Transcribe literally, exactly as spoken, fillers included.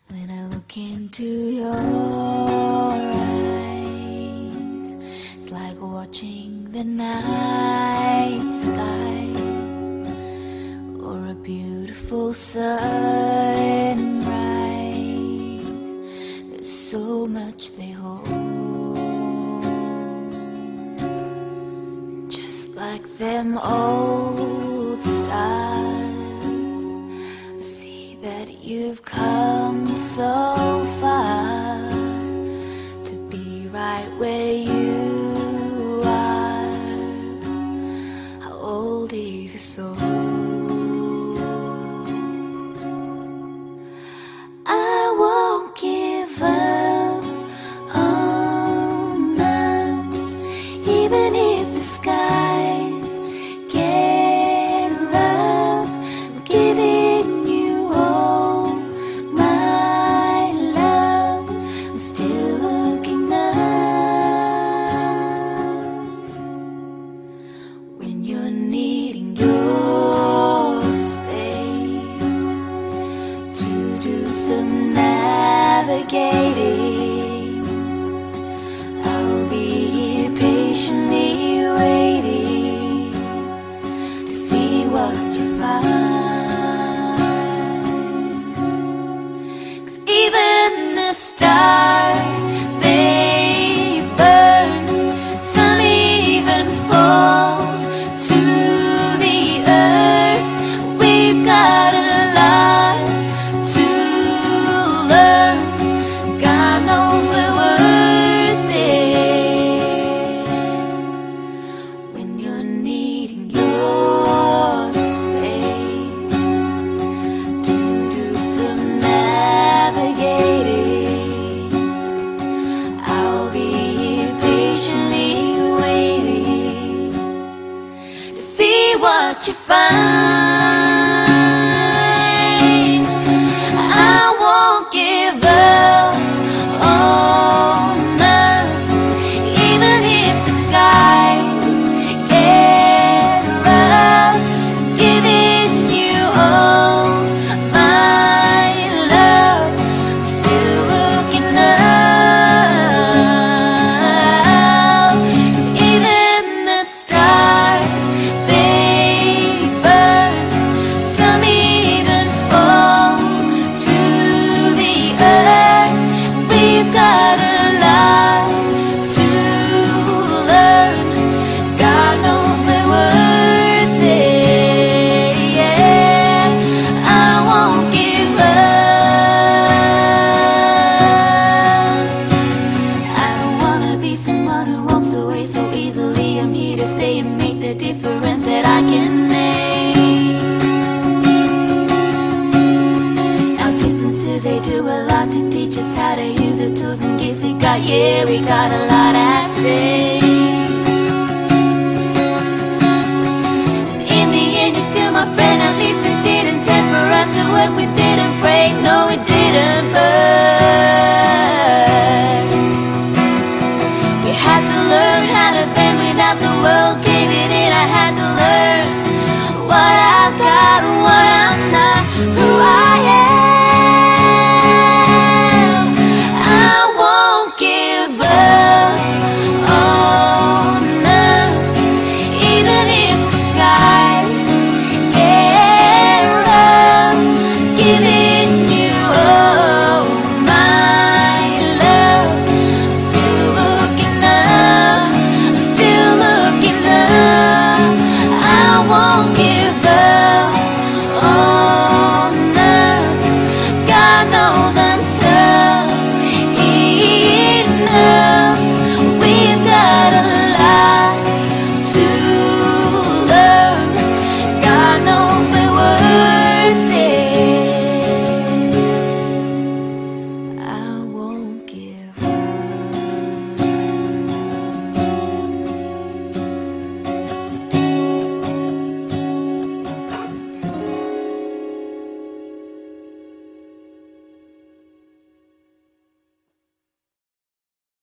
When I look into your eyes, it's like watching the night sky or a beautiful sunrise. There's so much they hold, just like them old stars. I see that you've come so far to be right where you are. How old is your soul? I won't give up on us, even if the skies get rough. I'm giving you all my love. I'm still looking up when you're needing your space to do some navigating. I'll be here patiently waiting to see what you find. 'Cause even the stars, they burn. Some even fall to the earth. We've got a lot to learn. God knows we're worth it. When you're needing your space to do some navigating, I'll be here patiently waiting to see what you find. I won't give up on us, even if the skies get rough. Giving you all my love. I'm still looking up. 'Cause even the stars, they burn. Some even fall to the earth. We've got a lot to learn. God knows we're worth it. Yeah, I won't give up. I don't wanna be someone who walks away so easily. I'm here to stay and make the difference that I can make. Our differences, they do a lot to teach us how to use the tools and gifts we got. Yeah, we got a lot at stake.